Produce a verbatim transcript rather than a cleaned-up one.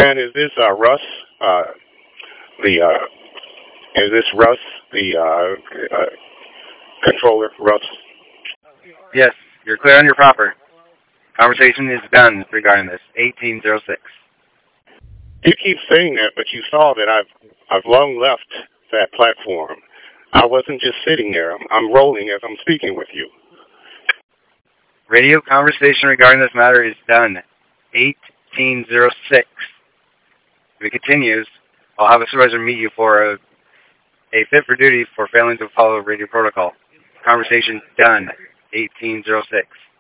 And is this uh, Russ? Uh, the uh, is this Russ? The uh, uh, controller, Russ? Yes, you're clear on your proper. Conversation is done regarding this. eighteen oh six. You keep saying that, but you saw that I've I've long left that platform. I wasn't just sitting there. I'm, I'm rolling as I'm speaking with you. Radio conversation regarding this matter is done. eighteen oh six. If it continues, I'll have a supervisor meet you for a, a fit for duty for failing to follow radio protocol. Conversation done. eighteen oh six.